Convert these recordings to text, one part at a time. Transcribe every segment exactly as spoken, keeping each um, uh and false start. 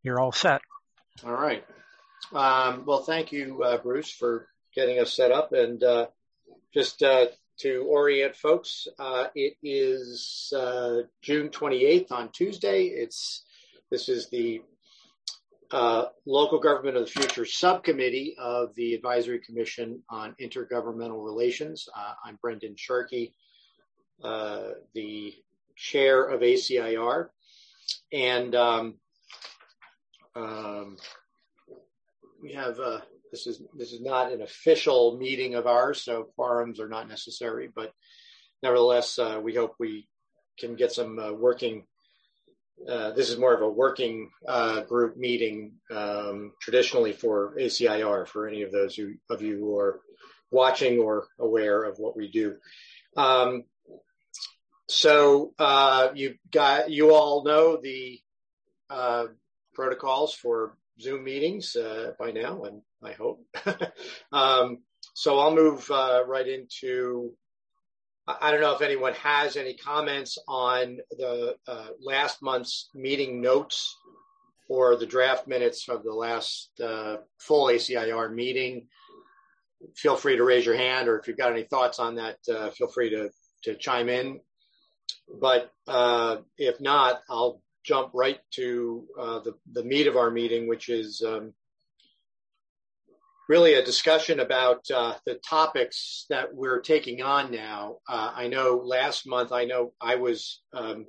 you're all set. All right. Um, well, thank you, uh, Bruce, for getting us set up. And uh, just uh, to orient folks, uh, it is uh, June twenty-eighth on Tuesday. It's this is the uh, Local Government of the Future Subcommittee of the Advisory Commission on Intergovernmental Relations. Uh, I'm Brendan Sharkey, uh, the chair of A C I R. And um, um, we have, uh, this is this is not an official meeting of ours, so quorums are not necessary, but nevertheless, uh, we hope we can get some uh, working, uh, this is more of a working uh, group meeting um, traditionally for A C I R, for any of those who, of you who are watching or aware of what we do. Um, so uh, you got, you all know the uh, protocols for Zoom meetings uh, by now, and I hope. um, so I'll move uh, right into, I don't know if anyone has any comments on the uh, last month's meeting notes or the draft minutes of the last uh, full A C I R meeting. Feel free to raise your hand, or if you've got any thoughts on that, uh, feel free to, to chime in. But uh, if not, I'll jump right to uh, the, the meat of our meeting, which is um, really a discussion about uh, the topics that we're taking on now. Uh, I know last month, I know I was, um,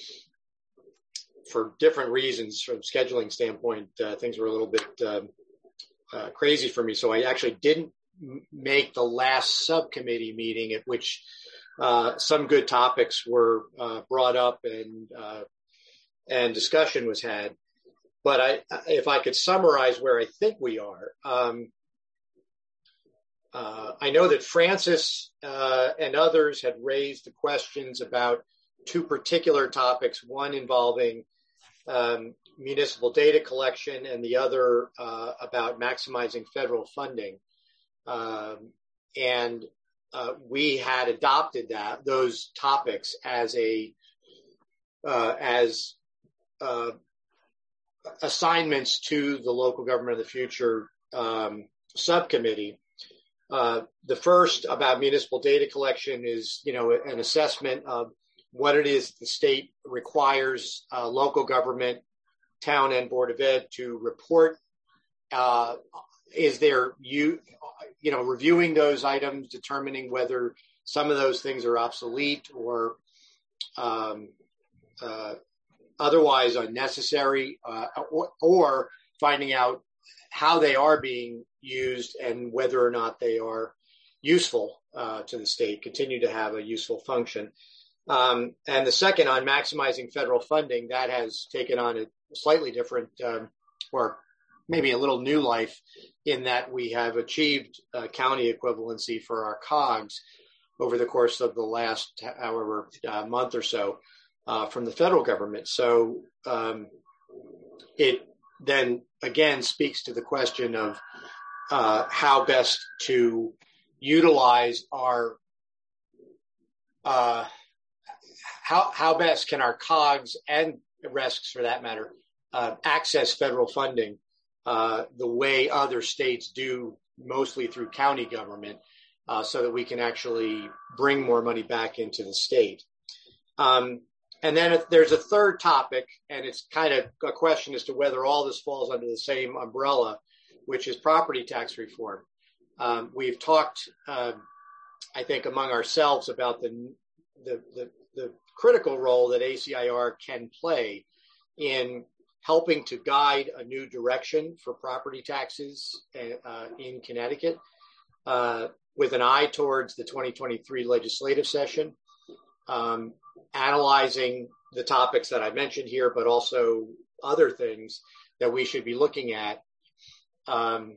for different reasons from a scheduling standpoint, uh, things were a little bit um, uh, crazy for me. So I actually didn't m- make the last subcommittee meeting at which uh, some good topics were uh, brought up and uh, and discussion was had. But I, if I could summarize where I think we are, um, uh, I know that Francis uh, and others had raised the questions about two particular topics, one involving um, municipal data collection and the other uh, about maximizing federal funding. Um, and uh, we had adopted that, those topics as a, uh, as Uh, assignments to the Local Government of the Future um, subcommittee. Uh, the first about municipal data collection is, you know, an assessment of what it is the state requires uh, local government, town and Board of Ed to report. Uh, is there, you, you know, reviewing those items, determining whether some of those things are obsolete or um, uh, otherwise unnecessary, uh, or, or finding out how they are being used and whether or not they are useful uh, to the state, continue to have a useful function. Um, and the second on maximizing federal funding, that has taken on a slightly different um, or maybe a little new life in that we have achieved uh, county equivalency for our COGS over the course of the last, however, uh, month or so. Uh, from the federal government. So um, it then again speaks to the question of uh, how best to utilize our, uh, how, how best can our COGS and R E S Cs for that matter uh, access federal funding uh, the way other states do, mostly through county government, uh, so that we can actually bring more money back into the state. Um, And then if there's a third topic, and it's kind of a question as to whether all this falls under the same umbrella, which is property tax reform. Um, we've talked, uh, I think, among ourselves about the, the the the critical role that A C I R can play in helping to guide a new direction for property taxes uh, in Connecticut, uh, with an eye towards the twenty twenty-three legislative session. Um, analyzing the topics that I mentioned here, but also other things that we should be looking at um,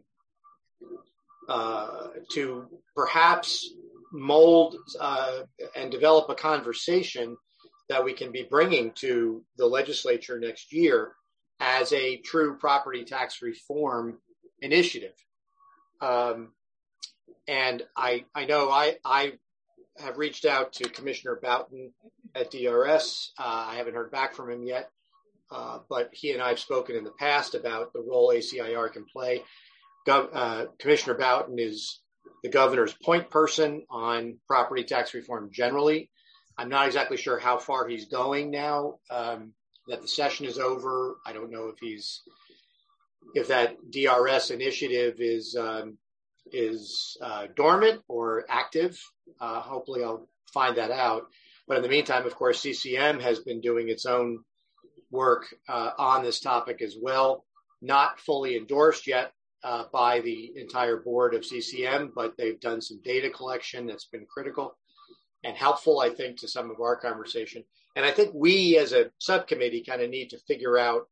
uh, to perhaps mold uh, and develop a conversation that we can be bringing to the legislature next year as a true property tax reform initiative. Um, and I, I know I, I have reached out to Commissioner Boughton at D R S. Uh, I haven't heard back from him yet. uh, but he and I have spoken in the past about the role A C I R can play. Gov- uh, Commissioner Boughton is the governor's point person on property tax reform generally. I'm not exactly sure how far he's going now um, that the session is over. I don't know if he's if that D R S initiative is um, is uh, dormant or active. Uh, hopefully, I'll find that out. But in the meantime, of course, C C M has been doing its own work uh, on this topic as well. Not fully endorsed yet uh, by the entire board of C C M, but they've done some data collection that's been critical and helpful, I think, to some of our conversation. And I think we as a subcommittee kind of need to figure out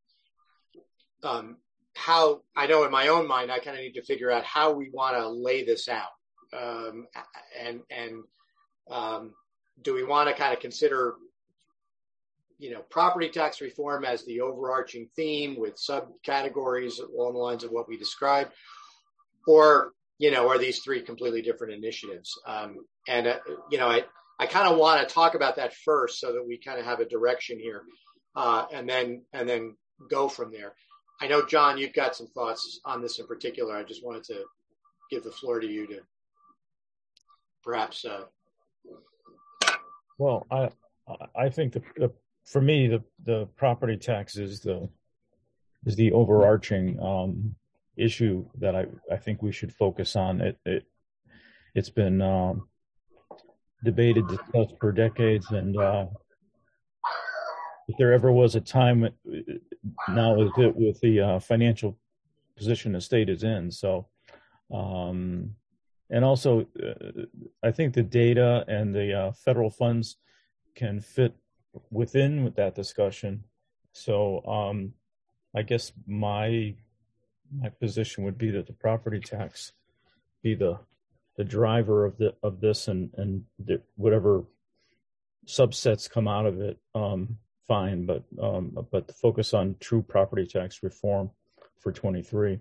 um, how, I know in my own mind, I kind of need to figure out how we want to lay this out. Um, and, and um, do we want to kind of consider, you know, property tax reform as the overarching theme with subcategories along the lines of what we described? Or, you know, are these three completely different initiatives? Um, and, uh, you know, I, I kind of want to talk about that first so that we kind of have a direction here uh, and then and then go from there. I know, John, you've got some thoughts on this in particular. I just wanted to give the floor to you to perhaps. Uh... Well, I I think the, the for me the, the property tax is the is the overarching um, issue that I, I think we should focus on. It it it's been um, debated, discussed for decades, and uh, if there ever was a time, now is it with the uh, financial position the state is in. So, um, and also, uh, I think the data and the uh, federal funds can fit within with that discussion. So, um, I guess my my position would be that the property tax be the the driver of the of this, and and the, whatever subsets come out of it, um, fine. But um, but the focus on true property tax reform for twenty-three.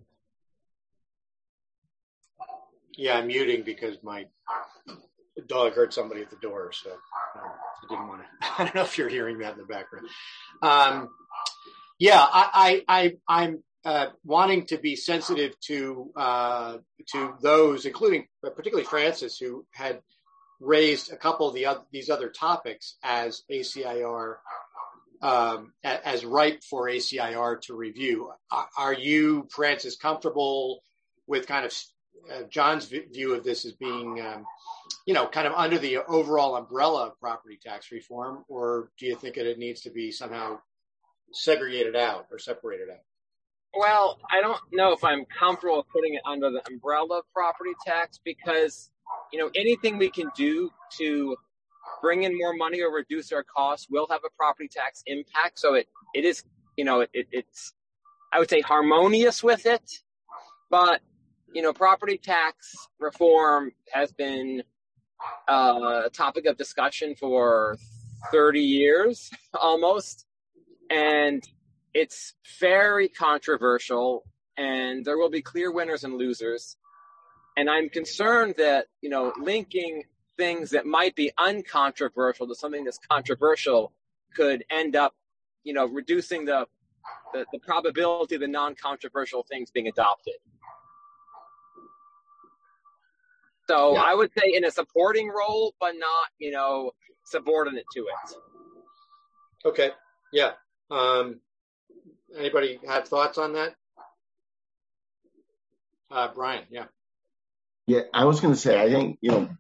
Yeah, I'm muting because my dog heard somebody at the door, so I didn't want to. I don't know if you're hearing that in the background. Um, yeah, I, I, I I'm uh, wanting to be sensitive to uh, to those, including particularly Francis, who had raised a couple of the other, these other topics as A C I R, um, as ripe for A C I R to review. Are you, Francis, comfortable with kind of uh, John's view of this as being, um, you know, kind of under the overall umbrella of property tax reform, or do you think that it needs to be somehow segregated out or separated out? Well, I don't know if I'm comfortable with putting it under the umbrella of property tax, because, you know, anything we can do to bring in more money or reduce our costs will have a property tax impact. So it, it is, you know, it, it's, I would say, harmonious with it. But, you know, property tax reform has been uh, a topic of discussion for thirty years almost. And it's very controversial, and there will be clear winners and losers. And I'm concerned that, you know, linking things that might be uncontroversial to something that's controversial could end up, you know, reducing the the, the probability of the non-controversial things being adopted. So yeah. I would say in a supporting role, but not, you know, subordinate to it. Okay. Yeah. Um, anybody have thoughts on that? Uh, Brian, yeah. Yeah, I was going to say, I think, you know,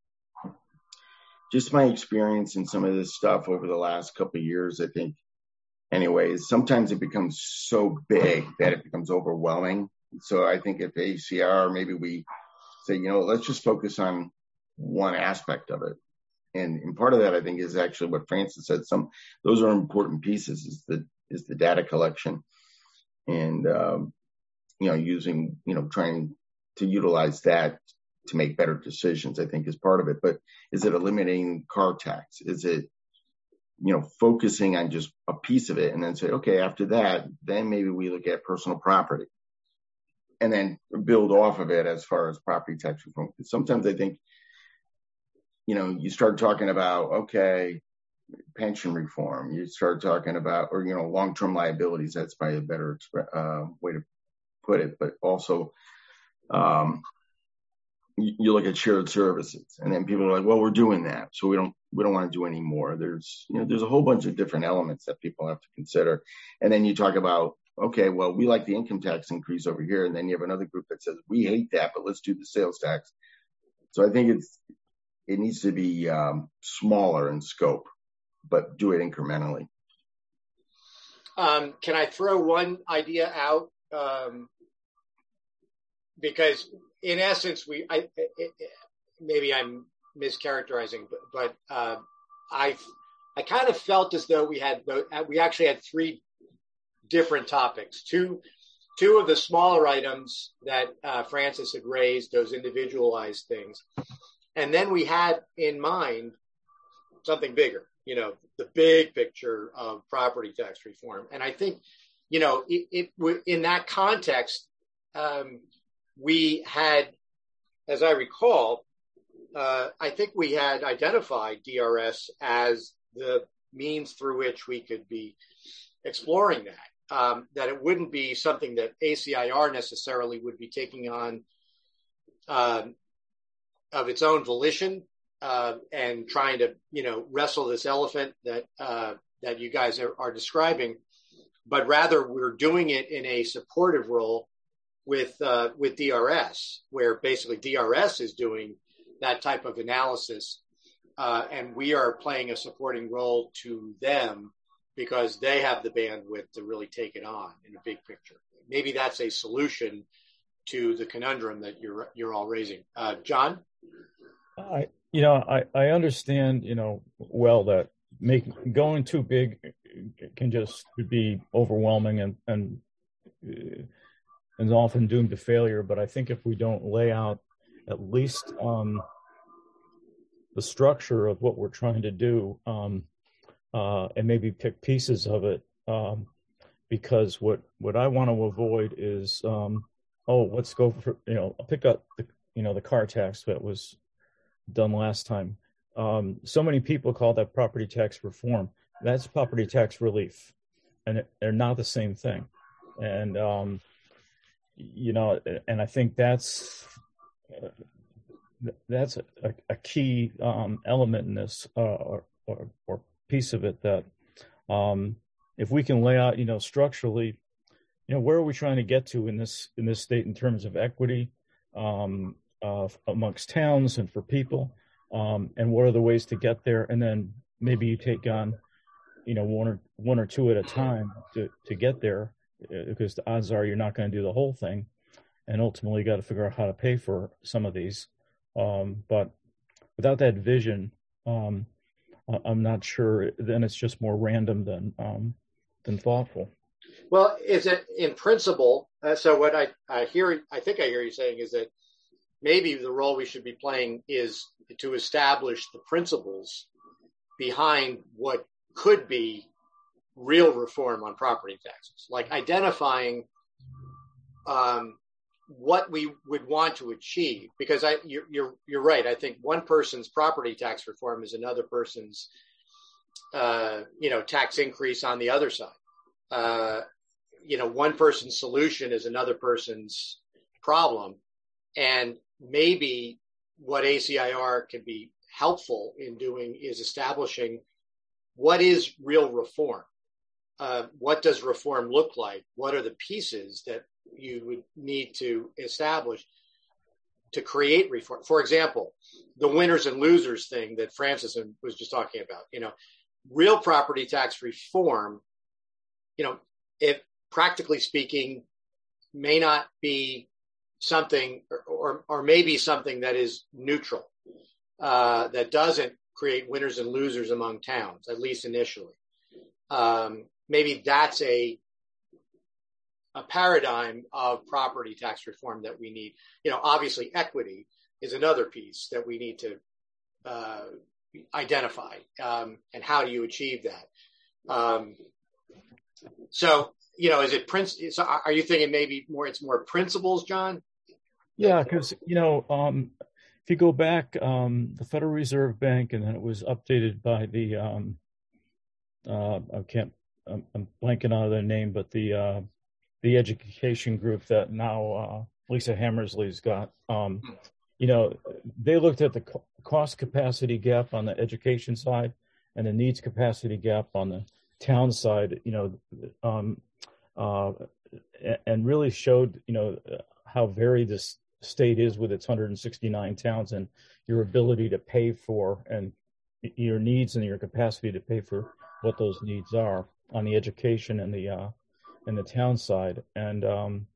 just my experience in some of this stuff over the last couple of years, I think, anyways, sometimes it becomes so big that it becomes overwhelming. So I think at the A C R, maybe we say, you know, let's just focus on one aspect of it. And, and part of that, I think, is actually what Francis said. Some those are important pieces. Is the is the data collection, and um, you know, using you know, trying to utilize that to make better decisions, I think, is part of it. But is it eliminating car tax? Is it, you know, focusing on just a piece of it, and then say, okay, after that, then maybe we look at personal property, and then build off of it as far as property tax reform. Because sometimes I think, you know, you start talking about, okay, pension reform. You start talking about, or, you know, long-term liabilities. That's probably a better uh, way to put it. But also, um, you, you look at shared services, and then people are like, "Well, we're doing that, so we don't we don't want to do any more." There's you know there's a whole bunch of different elements that people have to consider, and then you talk about, okay, well, we like the income tax increase over here, and then you have another group that says we hate that, but let's do the sales tax. So I think it's it needs to be um, smaller in scope, but do it incrementally. Um, can I throw one idea out? Um, because in essence, we I, it, it, maybe I'm mischaracterizing, but, but uh, I I kind of felt as though we had we actually had three different topics. Two two of the smaller items that uh, Francis had raised, those individualized things, and then we had in mind something bigger. You know, the big picture of property tax reform. And I think, you know, it, it in that context, um, we had, as I recall, uh, I think we had identified D R S as the means through which we could be exploring that, um, that it wouldn't be something that A C I R necessarily would be taking on um, of its own volition. Uh, and trying to, you know, wrestle this elephant that uh, that you guys are, are describing, but rather we're doing it in a supportive role with uh, with D R S, where basically D R S is doing that type of analysis, uh, and we are playing a supporting role to them because they have the bandwidth to really take it on in a big picture. Maybe that's a solution to the conundrum that you're you're all raising. Uh, John? I, you know, I, I understand, you know, well that making going too big can just be overwhelming and and uh, and often doomed to failure. But I think if we don't lay out at least um, the structure of what we're trying to do, um, uh, and maybe pick pieces of it, um, because what what I want to avoid is, um, oh, let's go for, you know, pick up the, you know, the car tax that was done last time. Um, so many people call that property tax reform. That's property tax relief, and it, they're not the same thing. And um, you know, and I think that's uh, that's a, a key um, element in this, uh, or, or, or piece of it that um, if we can lay out, you know, structurally, you know, where are we trying to get to in this in this state in terms of equity? Um, Uh, amongst towns and for people, um, and what are the ways to get there? And then maybe you take on, you know, one or one or two at a time to, to get there, because the odds are you're not going to do the whole thing, and ultimately you got to figure out how to pay for some of these. Um, but without that vision, um, I'm not sure. Then it's just more random than um, than thoughtful. Well, is it in principle? Uh, so what I, I hear, I think I hear you saying is that maybe the role we should be playing is to establish the principles behind what could be real reform on property taxes, like identifying um, what we would want to achieve. Because I, you're, you're, you're right. I think one person's property tax reform is another person's, uh, you know, tax increase on the other side. Uh, you know, one person's solution is another person's problem. And maybe what A C I R can be helpful in doing is establishing what is real reform. Uh, what does reform look like? What are the pieces that you would need to establish to create reform? For example, the winners and losers thing that Francis was just talking about, you know, real property tax reform, you know, if practically speaking may not be something or, or, or maybe something that is neutral, uh, that doesn't create winners and losers among towns, at least initially. Um, maybe that's a a paradigm of property tax reform that we need. You know, obviously equity is another piece that we need to uh, identify. Um, and how do you achieve that? Um, so, you know, is it princ- so are you thinking maybe more, it's more principles, John? Yeah, because, you know, um, if you go back, um, the Federal Reserve Bank, and then it was updated by the um, uh, I can't, I'm, I'm blanking on their name, but the uh, the education group that now uh, Lisa Hammersley's got. Um, you know, they looked at the co- cost capacity gap on the education side and the needs capacity gap on the town side. You know, um, uh, and really showed, you know, how varied this state is with its one hundred sixty-nine towns and your ability to pay for and your needs and your capacity to pay for what those needs are on the education and the uh, and the town side. And um,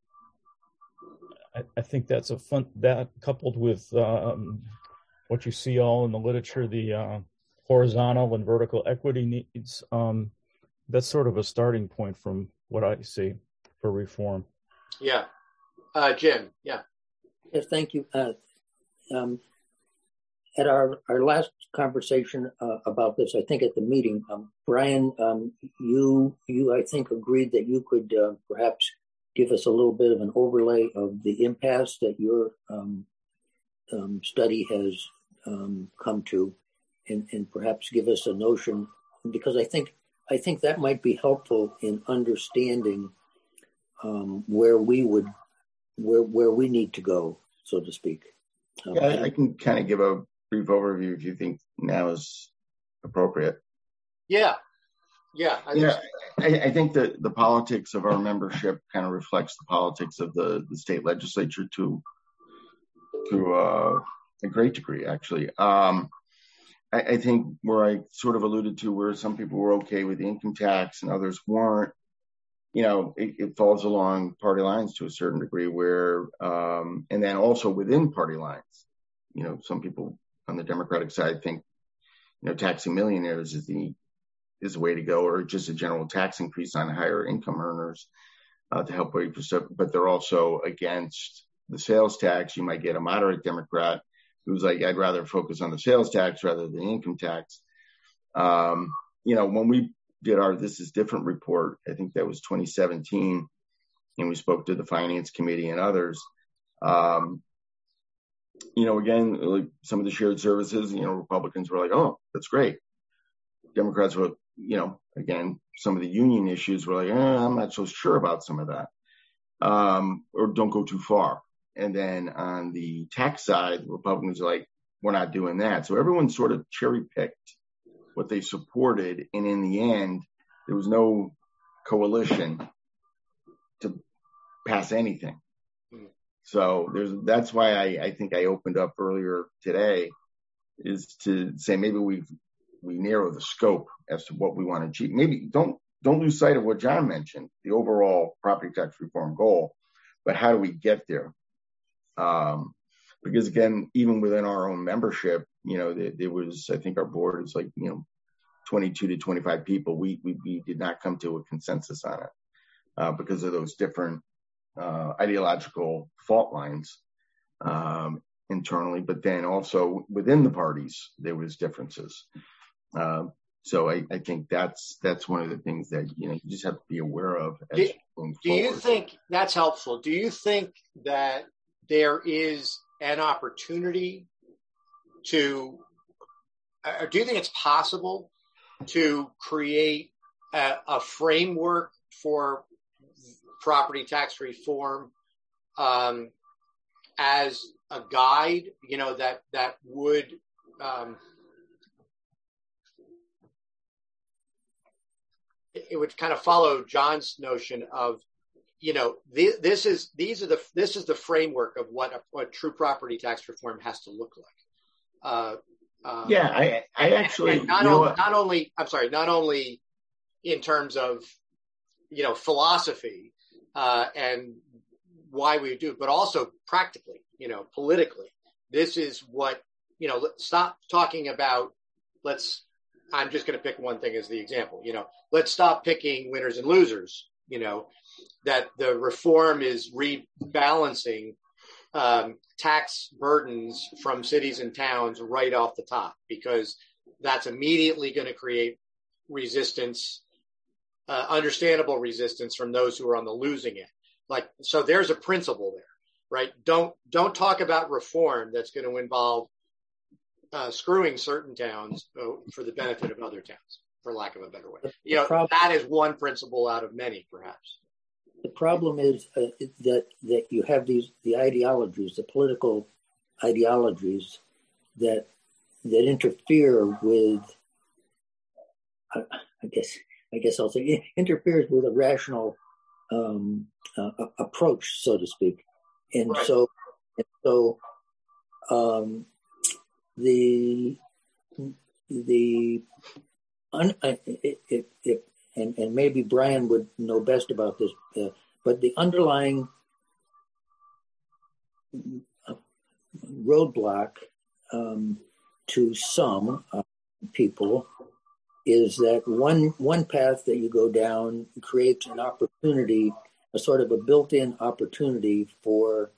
I, I think that's a fun, that coupled with um, what you see all in the literature, the uh, horizontal and vertical equity needs, um, that's sort of a starting point from what I see for reform. Yeah. Uh, Jim, yeah. Yes, thank you. Uh, um, at our, our last conversation uh, about this, I think at the meeting, um, Brian, um, you, you, I think, agreed that you could uh, perhaps give us a little bit of an overlay of the impasse that your um, um, study has um, come to, and, and perhaps give us a notion, because I think I think that might be helpful in understanding um, where we would where where we need to go, so to speak. Um, yeah, I, I can kind of give a brief overview if you think now is appropriate. Yeah, yeah. I yeah, think I, I think that the politics of our membership kind of reflects the politics of the, the state legislature to to uh, a great degree, actually. Um, I, I think where I sort of alluded to where some people were okay with the income tax and others weren't, you know, it, it falls along party lines to a certain degree where, um, and then also within party lines, you know, some people on the Democratic side think, you know, taxing millionaires is the, is the way to go, or just a general tax increase on higher income earners uh, to help pay for stuff. But they're also against the sales tax. You might get a moderate Democrat who's like, I'd rather focus on the sales tax rather than the income tax. Um, you know, when we did our This Is Different report, I think that was twenty seventeen, and we spoke to the Finance Committee and others. Um, you know, again, like some of the shared services, you know, Republicans were like, oh, that's great. Democrats were, you know, again, some of the union issues were like, eh, I'm not so sure about some of that, um, or don't go too far. And then on the tax side, Republicans are like, we're not doing that. So everyone sort of cherry picked what they supported. And in the end, there was no coalition to pass anything. So there's, that's why I, I think I opened up earlier today, is to say maybe we we narrow the scope as to what we want to achieve. Maybe don't don't lose sight of what John mentioned, the overall property tax reform goal, but how do we get there? Um, because again, even within our own membership, you know, there, there was, I think our board is like, you know, twenty-two to twenty-five people. We we, we did not come to a consensus on it uh, because of those different uh, ideological fault lines um, internally, but then also within the parties, there was differences. Uh, so I, I think that's that's one of the things that, you know, you just have to be aware of. As do, going do you think that's helpful? Do you think that there is an opportunity to, or do you think it's possible to create a, a framework for property tax reform um, as a guide, you know, that, that would um, it would kind of follow John's notion of, you know, th- this is these are the this is the framework of what a, what true property tax reform has to look like. Uh, um, yeah, I I actually and not you know only not only I'm sorry, not only in terms of, you know, philosophy uh, and why we do, but also practically, you know, politically. This is what, you know. Stop talking about. Let's. I'm just going to pick one thing as the example. You know, let's stop picking winners and losers. You know, that the reform is rebalancing um, tax burdens from cities and towns right off the top, because that's immediately going to create resistance, uh, understandable resistance from those who are on the losing end. Like, so there's a principle there, right? Don't don't talk about reform that's going to involve uh, screwing certain towns uh, for the benefit of other towns. for lack of a better way. The You know, problem, that is one principle out of many, perhaps. the problem is uh, that that you have these the ideologies, the political ideologies that that interfere with. Uh, I guess I guess I'll say it interferes with a rational um, uh, approach, so to speak, and Right. so and so um, the the un, it, it, it, and and maybe Brian would know best about this, uh, but the underlying roadblock um, to some uh, people is that one one path that you go down creates an opportunity, a sort of a built-in opportunity for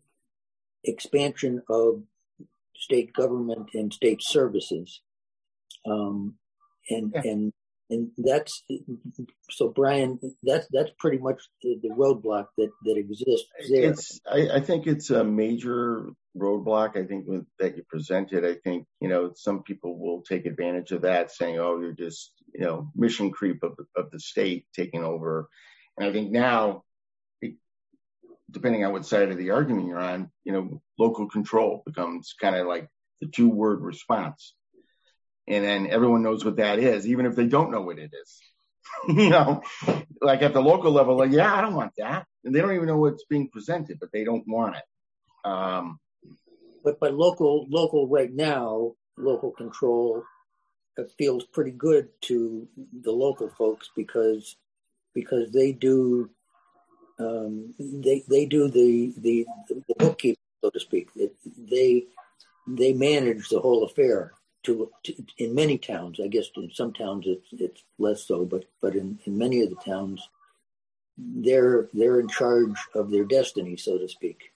expansion of state government and state services, um, and Yeah. and and that's so. Brian, that's that's pretty much the, the roadblock that that exists there. It's, I, I think it's a major roadblock. I think with, that you presented, I think, you know, some people will take advantage of that saying, oh, you're just, you know, mission creep of, of the state taking over. And I think now, depending on what side of the argument you're on, you know, local control becomes kind of like the two word response. And then everyone knows what that is, even if they don't know what it is. You know, like at the local level, like, yeah, I don't want that. And they don't even know what's being presented, but they don't want it. Um, But but local local right now, local control feels pretty good to the local folks because because they do um, they they do the the, the bookkeeping, so to speak. They they manage the whole affair. To, to in many towns, I guess in some towns it's it's less so, but but in, in many of the towns, they're they're in charge of their destiny, so to speak.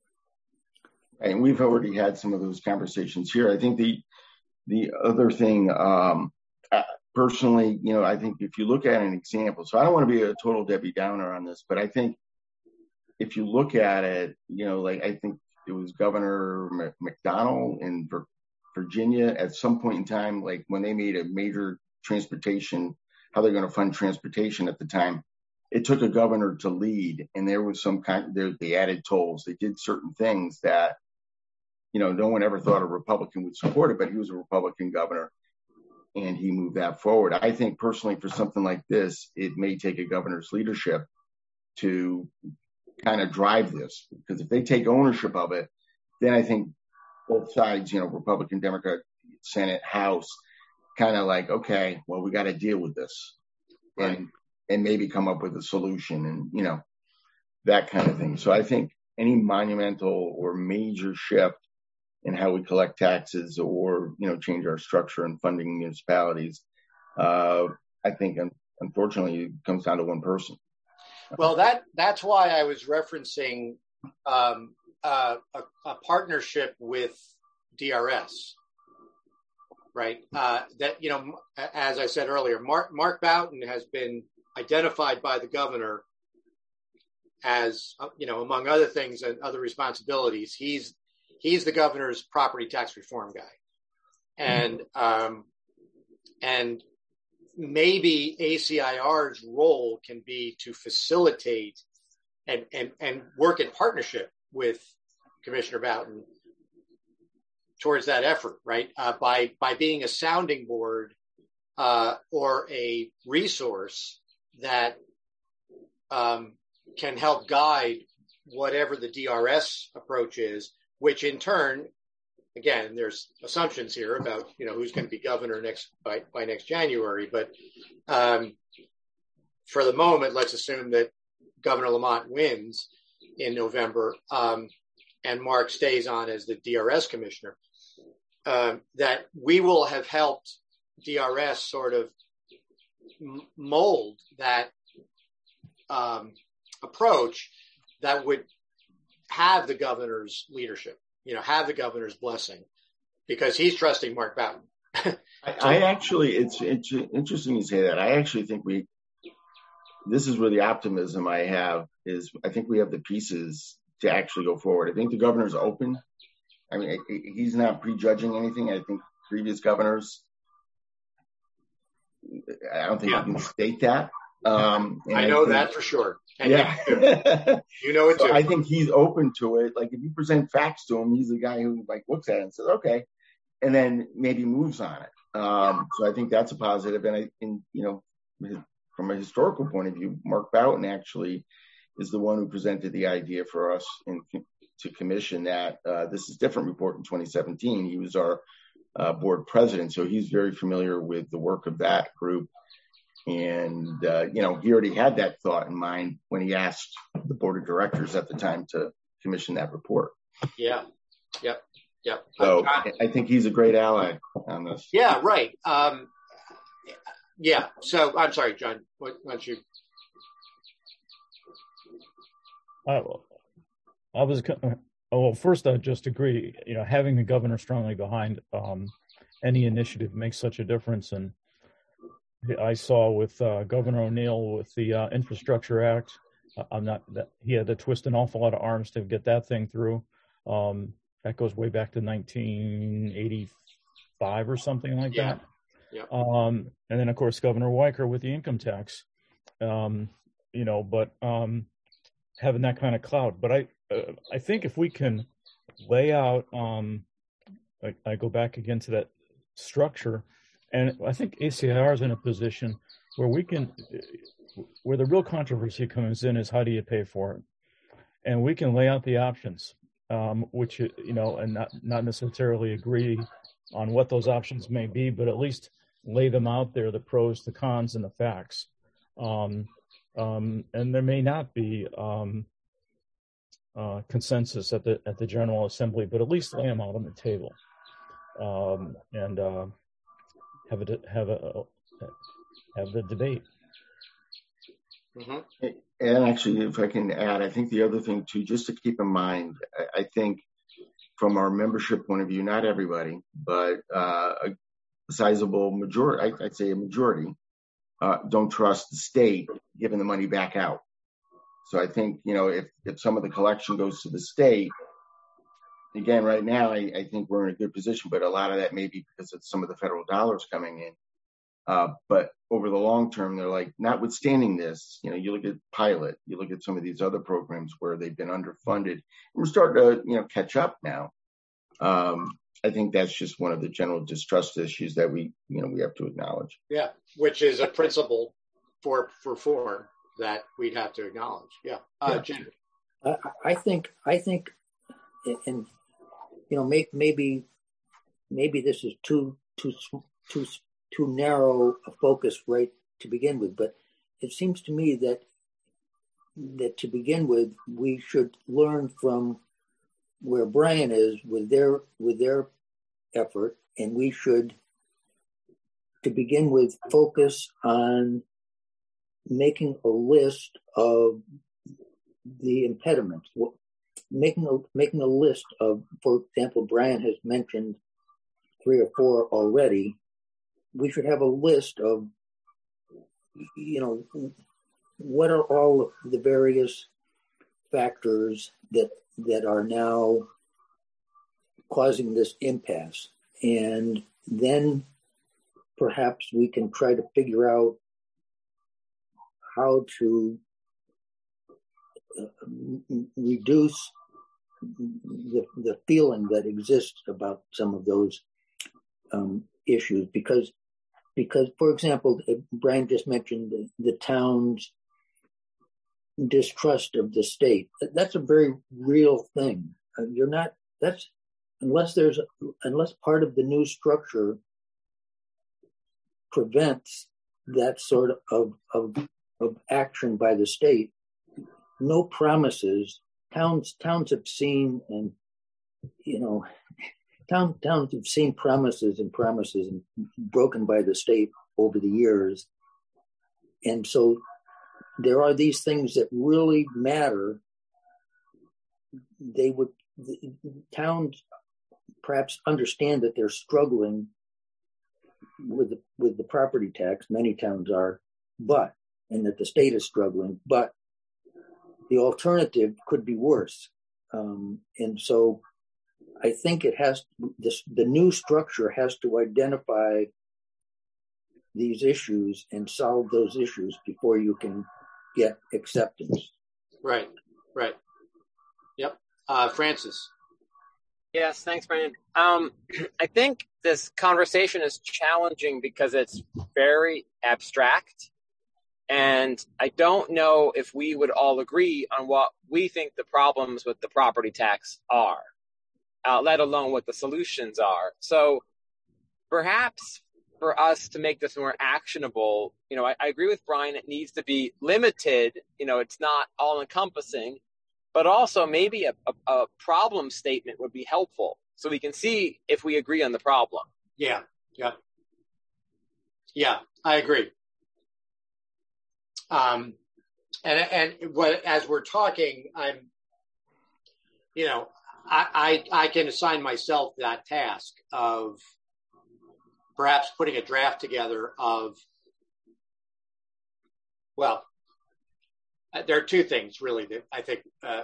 and we've already had some of those conversations here. I think the the other thing, um, uh, personally, you know, I think if you look at an example, so I don't want to be a total Debbie Downer on this, but I think if you look at it, you know, like I think it was Governor McDonnell in Vir- Virginia at some point in time, like when they made a major transportation, how they're going to fund transportation at the time, it took a governor to lead, and there was some kind, there, they added tolls, they did certain things that, you know, no one ever thought a Republican would support it, but he was a Republican governor, and he moved that forward. I think personally for something like this, it may take a governor's leadership to kind of drive this, because if they take ownership of it, then I think both sides, you know, Republican, Democrat, Senate, House, kind of like, okay, well, we got to deal with this, Right. and and maybe come up with a solution, and you know, that kind of thing. So I think any monumental or major shift in how we collect taxes, or you know, change our structure and funding municipalities, uh, I think unfortunately it comes down to one person. Well, that that's why I was referencing um, uh, a, a partnership with D R S, right? Uh, that, you know, as I said earlier, Mark Mark Boughton has been identified by the governor as, you know, among other things and other responsibilities, he's he's the governor's property tax reform guy, and um, and maybe A C I R's role can be to facilitate and and and work in partnership with Commissioner Boughton towards that effort, right? Uh, by by being a sounding board uh, or a resource that um, can help guide whatever the D R S approach is, which in turn, again, there's assumptions here about, you know, who's going to be governor next by, by next January. But um, for the moment, let's assume that Governor Lamont wins in November um, and Mark stays on as the D R S commissioner, um, that we will have helped D R S sort of m- mold that um, approach that would have the governor's leadership, you know, have the governor's blessing, because he's trusting Mark Boughton. I, I actually, it's, it's interesting you say that. I actually think we, this is where the optimism I have is, I think we have the pieces to actually go forward. I think the governor's open. I mean, he's not prejudging anything. I think previous governors I don't think Yeah. you can state that. Um, and I know think, that for sure. And yeah. You know it So too. I think he's open to it. Like if you present facts to him, he's the guy who like looks at it and says, okay, and then maybe moves on it. Um, so I think that's a positive. And I, and, you know, from a historical point of view, Mark Boughton actually is the one who presented the idea for us in, to commission that. Uh, this is a different report in twenty seventeen. He was our uh, board president, so he's very familiar with the work of that group. And, uh, you know, he already had that thought in mind when he asked the board of directors at the time to commission that report. Yeah. Yep. Yep. So I, I think he's a great ally on this. yeah, right. Um, yeah. So I'm sorry, John. Why don't you? I, I was, oh, well, first I just agree, you know, having the governor strongly behind um, any initiative makes such a difference. And I saw with uh, Governor O'Neill with the uh, Infrastructure Act, I'm not that he had to twist an awful lot of arms to get that thing through. Um, that goes way back to nineteen eighty-five or something like Yeah. that. Yeah. Um, and then of course Governor Weicker with the income tax. Um, you know, but um, having that kind of clout. But I, uh, I think if we can lay out, um, I, I go back again to that structure, and I think A C I R is in a position where we can, where the real controversy comes in is how do you pay for it, and we can lay out the options, um, which you know, and not not necessarily agree on what those options may be, but at least lay them out there, the pros, the cons, and the facts. Um, um, and there may not be um, uh, consensus at the at the General Assembly, but at least lay them out on the table, um, and uh, have a have a have the debate. Mm-hmm. And actually, if I can add, I think the other thing too, just to keep in mind, I, I think from our membership point of view, not everybody, but uh, a sizable majority, I, I'd say a majority, uh, don't trust the state giving the money back out. So I think, you know, if, if some of the collection goes to the state, again, right now, I, I think we're in a good position, but a lot of that may be because of some of the federal dollars coming in. Uh, but over the long term, they're like, notwithstanding this, you know, you look at Pilot, you look at some of these other programs where they've been underfunded, and we're starting to, you know, catch up now. Um, I think that's just one of the general distrust issues that we, you know, we have to acknowledge. Yeah, which is a principle for for form that we'd have to acknowledge. Yeah, uh, Yeah. Jim. I, I think, I think, and you know, may, maybe, maybe this is too, too, too, too narrow a focus right to begin with, but it seems to me that that to begin with, we should learn from where Brian is with their with their effort, and we should, to begin with, focus on making a list of the impediments, making a making a list of, for example, Brian has mentioned three or four already. We should have a list of, you know, what are all of the various factors that that are now causing this impasse, and then perhaps we can try to figure out how to uh, reduce the the feeling that exists about some of those um, issues, because because for example, Brian just mentioned the, the town's distrust of the state. That's a very real thing. You're not, that's, unless there's, unless part of the new structure prevents that sort of, of, of action by the state, no promises. Towns, towns have seen, and, you know, town, towns have seen promises and promises and broken by the state over the years. And so there are these things that really matter. They would, the towns perhaps understand that they're struggling with the, with the property tax. Many towns are, but, and that the state is struggling, but the alternative could be worse. Um, and so I think it has, this, the new structure has to identify these issues and solve those issues before you can get acceptance. Right, right. Yep. Uh, Francis. Yes, thanks, Brandon. Um, I think this conversation is challenging because it's very abstract. And I don't know if we would all agree on what we think the problems with the property tax are, uh, let alone what the solutions are. So perhaps for us to make this more actionable, you know, I, I agree with Brian, it needs to be limited. You know, it's not all encompassing, but also maybe a, a, a problem statement would be helpful so we can see if we agree on the problem. Yeah, yeah. Yeah, I agree. Um, and, and what, as we're talking, I'm, you know, I, I, I can assign myself that task of perhaps putting a draft together of, well, there are two things really that I think uh,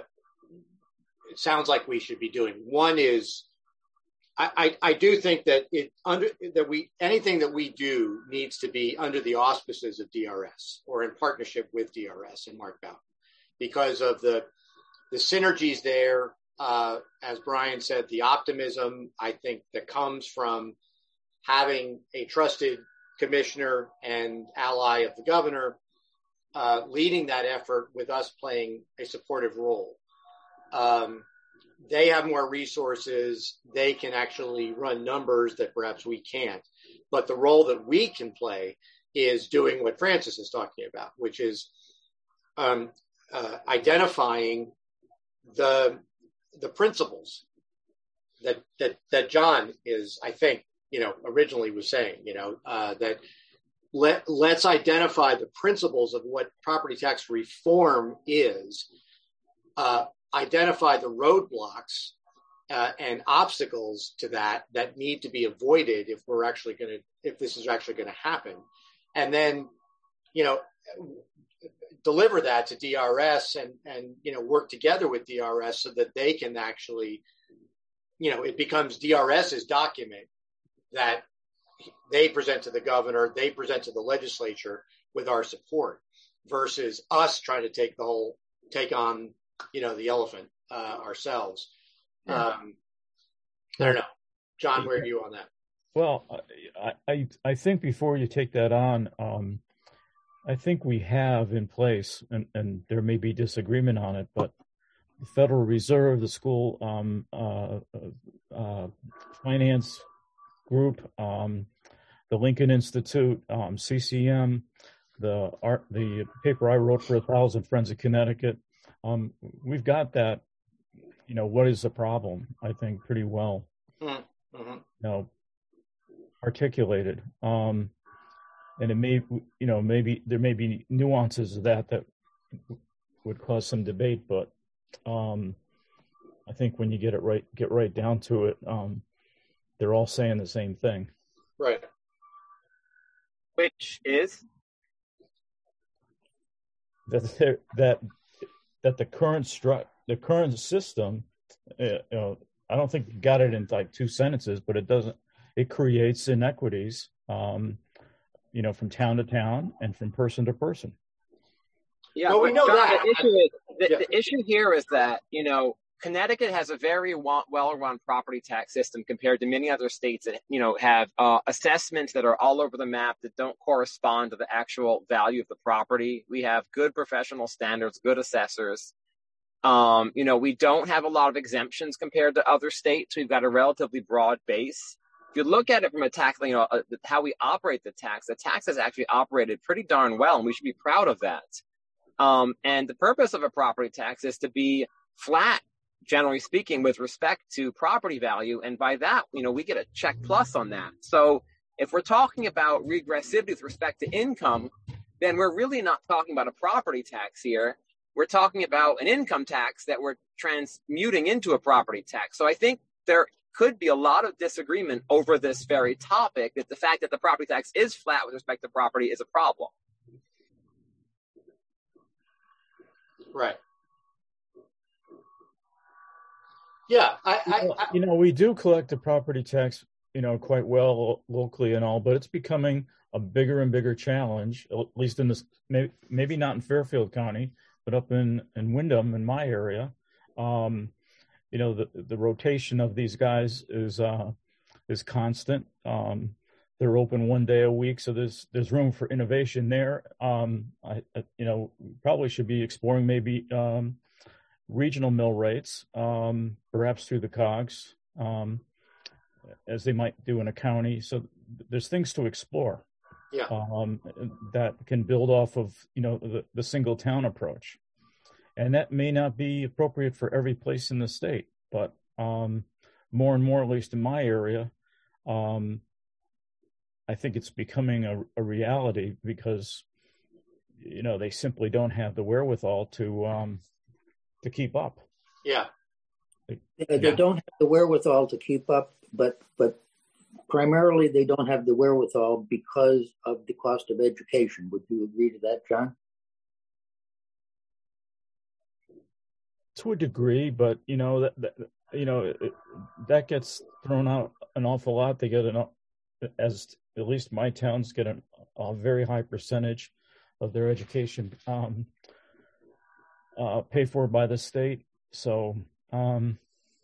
it sounds like we should be doing. One is, I, I, I do think that it under that we anything that we do needs to be under the auspices of D R S or in partnership with D R S and Mark Bowden, because of the the synergies there. Uh, as Brian said, the optimism I think that comes from having a trusted commissioner and ally of the governor uh, leading that effort with us playing a supportive role. Um, they have more resources. They can actually run numbers that perhaps we can't. But the role that we can play is doing what Francis is talking about, which is um, uh, identifying the the principles that that that John is, I think, you know, originally was saying, you know, uh, that let let's identify the principles of what property tax reform is. Uh, identify the roadblocks uh, and obstacles to that that need to be avoided if we're actually going to, if this is actually going to happen. And then, you know, deliver that to D R S and, and, you know, work together with D R S so that they can actually, you know, it becomes DRS's document that they present to the governor, they present to the legislature with our support versus us trying to take the whole, take on, you know, the elephant uh, ourselves. Yeah. Um, I don't know. John, where are you on that? Well, I, I, I think before you take that on, um, I think we have in place, and, and there may be disagreement on it, but the Federal Reserve, the school um, uh, uh, finance group, um, the Lincoln Institute, um, C C M, the art, the paper I wrote for a thousand friends of Connecticut. Um, we've got that, you know, what is the problem, I think, pretty well, mm-hmm. you know, articulated. Um, and it may, you know, maybe there may be nuances of that that would cause some debate, but um, I think when you get it right, get right down to it, um, they're all saying the same thing. Right. Which is? That, that, that the current stru- the current system, uh, you know, I don't think you got it in like two sentences, but it doesn't, it creates inequities, um, you know, from town to town and from person to person. Yeah, well, we know John, that. The issue, is, the, yeah. the issue here is that, you know, Connecticut has a very well-run property tax system compared to many other states that, you know, have uh, assessments that are all over the map that don't correspond to the actual value of the property. We have good professional standards, good assessors. Um, you know, we don't have a lot of exemptions compared to other states. We've got a relatively broad base. If you look at it from a tax, you know, uh, how we operate the tax, the tax has actually operated pretty darn well, and we should be proud of that. Um, and the purpose of a property tax is to be flat, generally speaking, with respect to property value. And by that, you know, we get a check plus on that. So if we're talking about regressivity with respect to income, then we're really not talking about a property tax here. We're talking about an income tax that we're transmuting into a property tax. So I think there could be a lot of disagreement over this very topic, that the fact that the property tax is flat with respect to property is a problem. Right. Yeah, I, I, I, you know, we do collect a property tax you know, quite well locally and all, but it's becoming a bigger and bigger challenge, at least in this, maybe, maybe not in Fairfield County, but up in, in Windham, in my area. Um, you know, the, the rotation of these guys is, uh, is constant. Um, they're open one day a week. So there's, there's room for innovation there. Um, I, you know, probably should be exploring maybe, um, regional mill rates, um, perhaps through the cogs, um, as they might do in a county. So there's things to explore. Yeah. Um, that can build off of, you know, the, the single town approach. And that may not be appropriate for every place in the state, but um, more and more, at least in my area, um, I think it's becoming a, a reality because, you know, they simply don't have the wherewithal to um, to keep up. Yeah. They, they yeah. don't have the wherewithal to keep up, but but primarily they don't have the wherewithal because of the cost of education. Would you agree to that, John? To a degree, but you know that, that you know it, that gets thrown out an awful lot. They get an, as at least my towns get a, a very high percentage of their education um, uh, paid for by the state. So, um,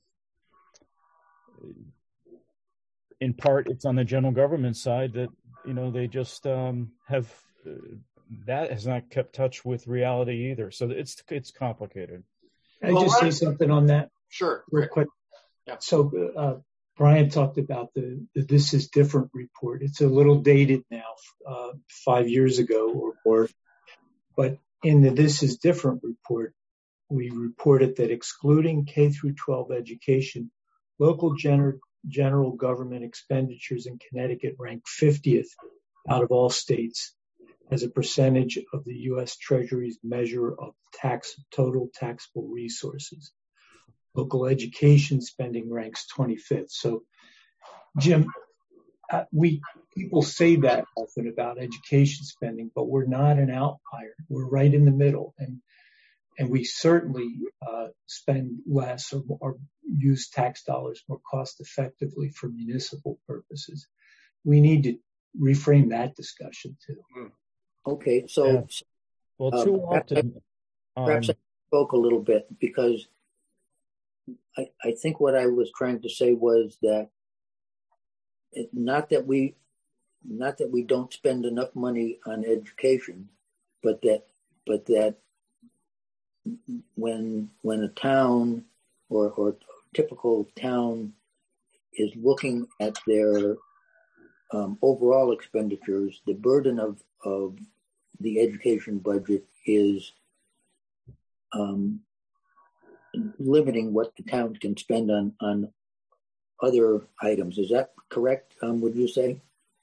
in part, it's on the general government side that you know they just um, have uh, that has not kept touch with reality either. So it's it's complicated. Can I well, just right. say something on that? Sure. Real quick. Yeah. So uh, Brian talked about the, the This Is Different report. It's a little dated now, uh, five years ago or more. But in the This Is Different report, we reported that excluding K through twelve education, local gener- general government expenditures in Connecticut ranked fiftieth out of all states as a percentage of the U S Treasury's measure of tax total taxable resources. Local education spending ranks twenty-fifth. So, Jim, uh, we people say that often about education spending, but we're not an outlier. We're right in the middle, and and we certainly uh, spend less or, or use tax dollars more cost effectively for municipal purposes. We need to reframe that discussion too. Okay, so yeah. well, too uh, often, perhaps, I, perhaps um, I spoke a little bit because I, I think what I was trying to say was that it, not that we, not that we don't spend enough money on education, but that, but that when when a town or or typical town is looking at their um, overall expenditures, the burden of of the education budget is um, limiting what the town can spend on, on other items. Is that correct, um, would you say?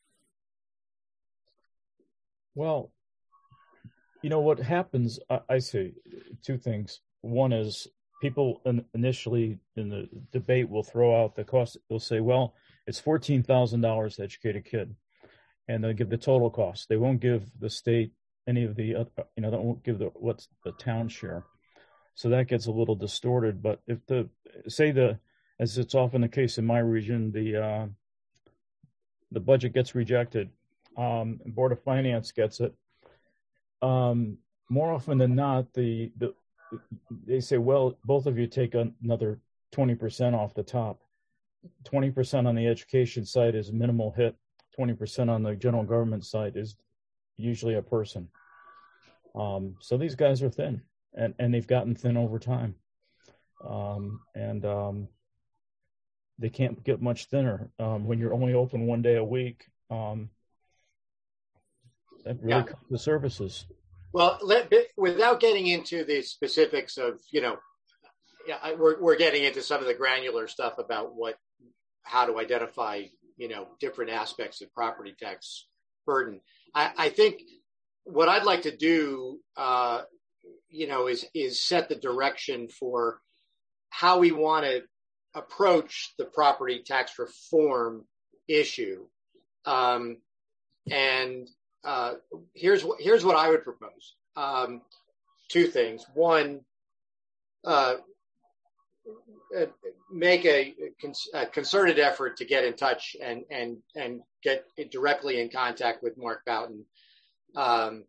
Well, you know, what happens, I, I say two things. One is people in, initially in the debate will throw out the cost. They'll say, well, it's fourteen thousand dollars to educate a kid. And they'll give the total cost. They won't give the state any of the, uh, you know, they won't give the what's the town share. So that gets a little distorted. But if the, say the, as it's often the case in my region, the uh, the budget gets rejected, um, and Board of Finance gets it. Um, more often than not, the the they say, well, both of you take another twenty percent off the top. twenty percent on the education side is a minimal hit. twenty percent on the general government side is usually a person. Um, so these guys are thin, and, and they've gotten thin over time. Um, and um, they can't get much thinner. Um, when you're only open one day a week, um, that really yeah. comes to services. Well, let, without getting into the specifics of, you know, yeah, I, we're, we're getting into some of the granular stuff about what, how to identify, you know, different aspects of property tax burden. I, I think what I'd like to do, uh, you know, is is set the direction for how we want to approach the property tax reform issue. Um, and uh, here's what here's what I would propose. Um, two things. One, uh, uh, make a, a concerted effort to get in touch and and and get directly in contact with Mark Boughton, um,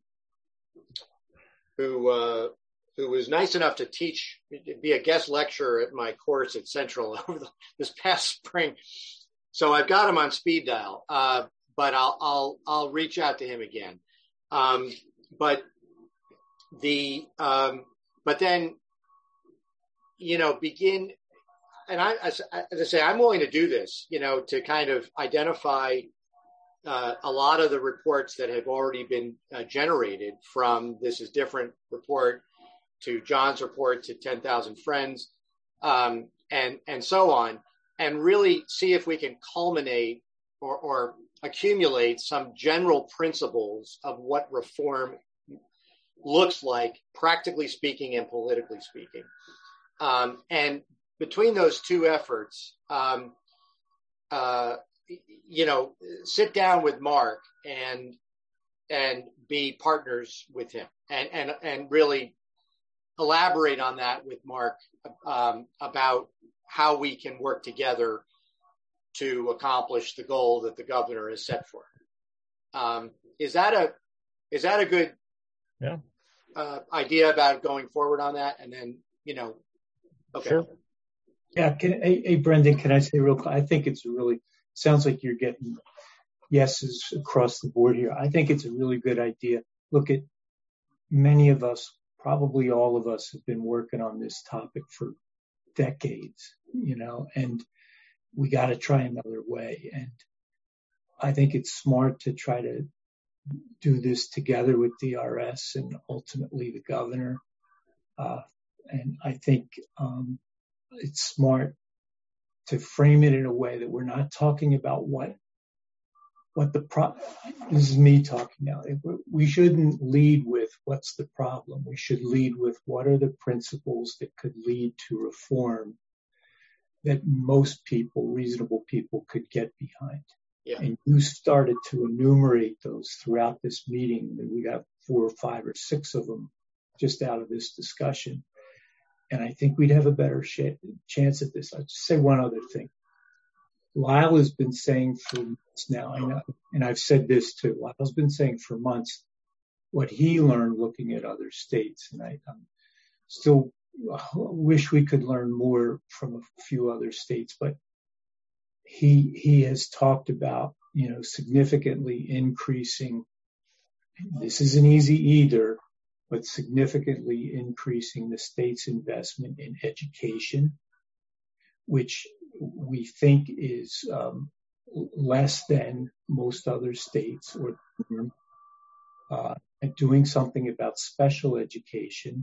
who uh, who was nice enough to teach, be a guest lecturer at my course at Central over the, this past spring. So I've got him on speed dial, uh, but I'll I'll I'll reach out to him again. Um, but the um, but then you know begin. And I, as, as I say, I'm willing to do this, you know, to kind of identify uh, a lot of the reports that have already been uh, generated from This Is Different report to John's report to ten thousand Friends um, and, and so on, and really see if we can culminate or, or accumulate some general principles of what reform looks like, practically speaking and politically speaking. Um, and between those two efforts, um, uh, you know, sit down with Mark and and be partners with him, and and and really elaborate on that with Mark um, about how we can work together to accomplish the goal that the governor has set for. Um, is that a is that a good yeah uh, idea about going forward on that? And then you know, okay. Sure. Yeah, can, hey, hey, Brendan, can I say real quick? I think it's a really, sounds like you're getting yeses across the board here. I think it's a really good idea. Look, at many of us, probably all of us, have been working on this topic for decades, you know, and we got to try another way. And I think it's smart to try to do this together with D R S and ultimately the governor. Uh, and I think, um, it's smart to frame it in a way that we're not talking about what, what the pro, this is me talking now. We shouldn't lead with what's the problem. We should lead with what are the principles that could lead to reform that most people, reasonable people, could get behind. Yeah. And you started to enumerate those throughout this meeting, and we got four or five or six of them just out of this discussion. And I think we'd have a better sh- chance at this. I'll just say one other thing. Lyle has been saying for months now, I know, and I've said this too, Lyle's been saying for months what he learned looking at other states. And I um, still wish we could learn more from a few other states, but he he has talked about, you know, significantly increasing, this isn't easy either, but significantly increasing the state's investment in education, which we think is um, less than most other states, or uh, doing something about special education.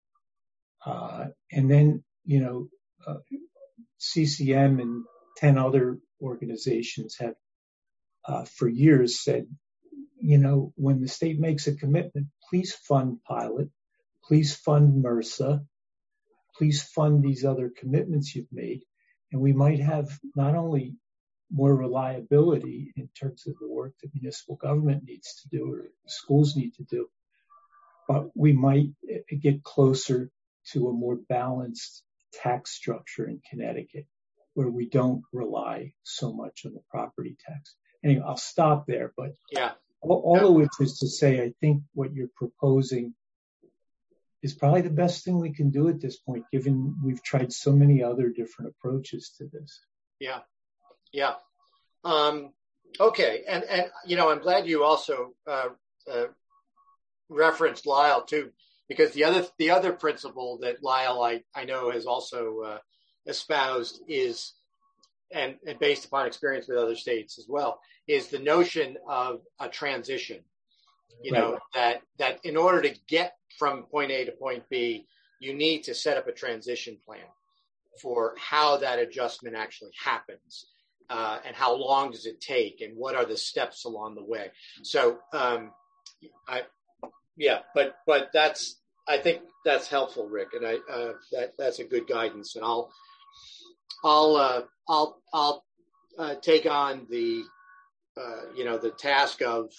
Uh, and then, you know, uh, C C M and ten other organizations have uh, for years said, you know, when the state makes a commitment, please fund Pilot, please fund MRSA, please fund these other commitments you've made. And we might have not only more reliability in terms of the work that municipal government needs to do or schools need to do, but we might get closer to a more balanced tax structure in Connecticut, where we don't rely so much on the property tax. Anyway, I'll stop there, but yeah. all, all of which is to say, I think what you're proposing is probably the best thing we can do at this point, given we've tried so many other different approaches to this. Yeah, yeah. Um, okay, and and you know, I'm glad you also uh, uh, referenced Lyle too, because the other the other principle that Lyle I I know has also uh, espoused is, and, and based upon experience with other states as well, is the notion of a transition. You know, right. that that in order to get from point A to point B, you need to set up a transition plan for how that adjustment actually happens, uh, and how long does it take, and what are the steps along the way. So, um, I, yeah, but but that's I think that's helpful, Rick, and I uh, that that's a good guidance, and I'll I'll uh, I'll I'll uh, take on the uh, you know the task of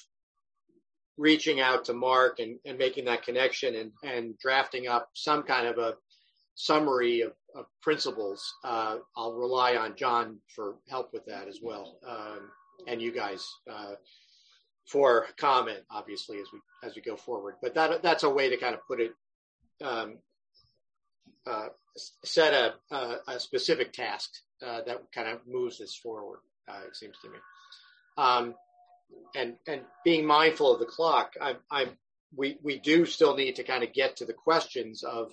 reaching out to Mark and, and making that connection and, and drafting up some kind of a summary of, of principles, uh, I'll rely on John for help with that as well, um, and you guys uh, for comment, obviously, as we as we go forward. But that that's a way to kind of put it, um, uh, set a, a, a specific task uh, that kind of moves this forward. Uh, it seems to me, um, and and being mindful of the clock, I, I'm we we do still need to kind of get to the questions of